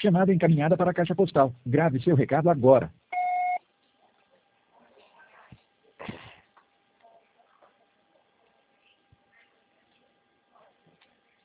Chamada encaminhada para a caixa postal. Grave seu recado agora.